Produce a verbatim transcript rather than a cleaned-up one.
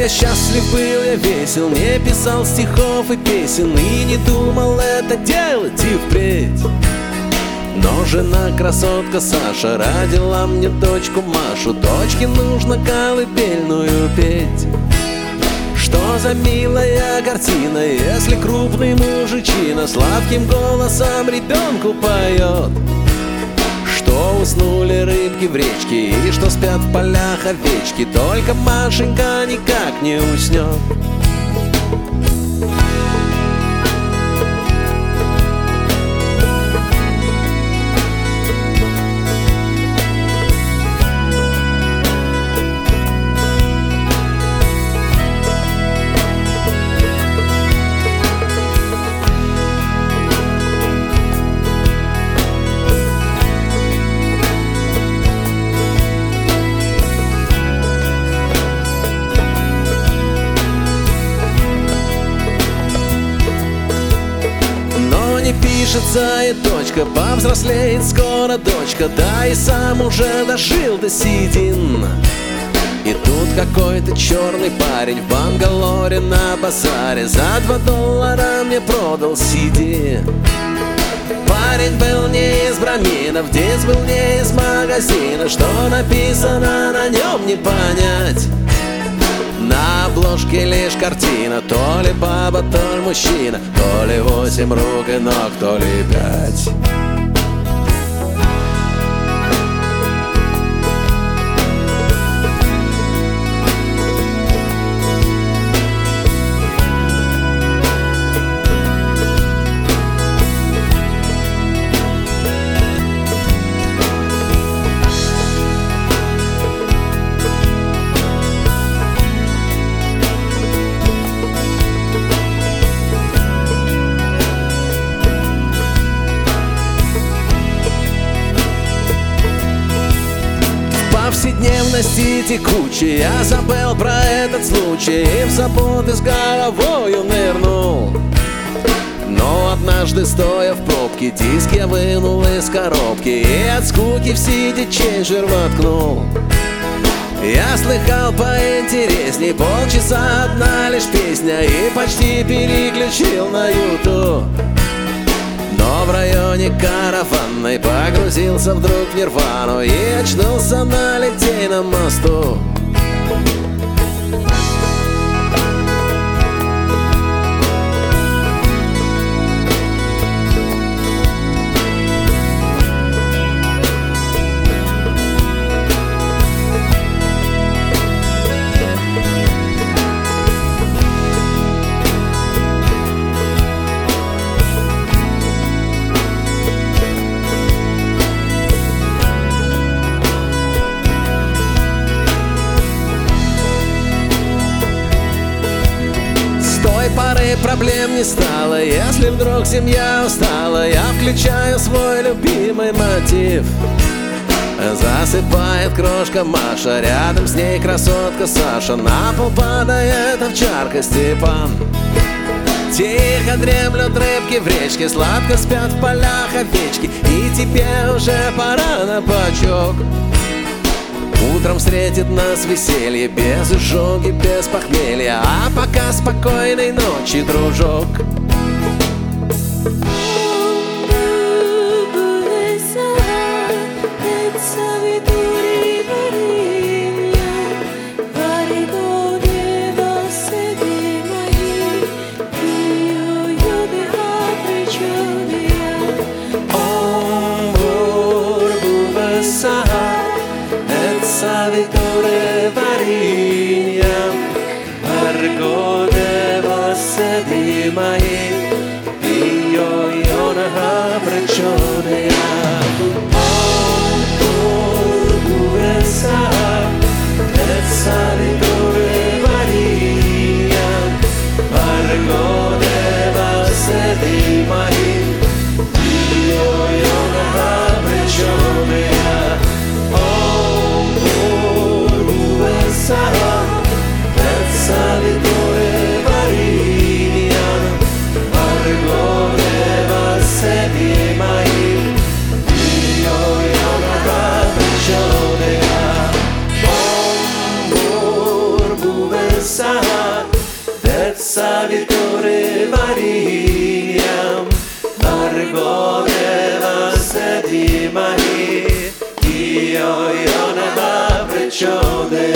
я счастлив был, я весел, не писал стихов и песен и не думал это делать и впредь. Но жена, красотка Саша, родила мне дочку Машу. Дочке нужно колыбельную петь. Что за милая картина, если крупный мужичина сладким голосом ребенку поет, что уснули рыбки в речке и что спят в полях овечки, только Машенька никак не уснет. Не пишется и точка, повзрослеет скоро дочка, да и сам уже дожил до седин. И тут какой-то черный парень в Бангалоре на базаре за два доллара мне продал си ди. Парень был не из Браминов, диск был не из магазина, что написано на нем не понять. На обложке лишь картина, то ли баба, то ли мужчина, то ли восемь рук и ног, то ли пять. В повседневности текучей я забыл про этот случай и в заботы с головою нырнул. Но однажды, стоя в пробке, диск я вынул из коробки и от скуки в си ди-чейнджер воткнул. Я слыхал поинтересней, полчаса одна лишь песня, и почти переключил на ютуб. Но в районе Караванной погрузился вдруг в нирвану и очнулся на Литейном мосту. Пары проблем не стало, если вдруг семья устала, я включаю свой любимый мотив. Засыпает крошка Маша, рядом с ней красотка Саша, на пол падает овчарка Степан. Тихо дремлют рыбки в речке, сладко спят в полях овечки, и тебе уже пора на бачок. Утром встретит нас веселье, без изжоги, без похмелья, а пока спокойной ночи, дружок. Savitore varinia, argo devas di mai, io io na prečonea. Oh, oh, sa, et savitore varinia, argo devas di mai, io io na prečonea. Sarà terza vittoria varinia, argo deva sedi mai. savitore Mariam, Argo devas di Mahi, io io ne va precode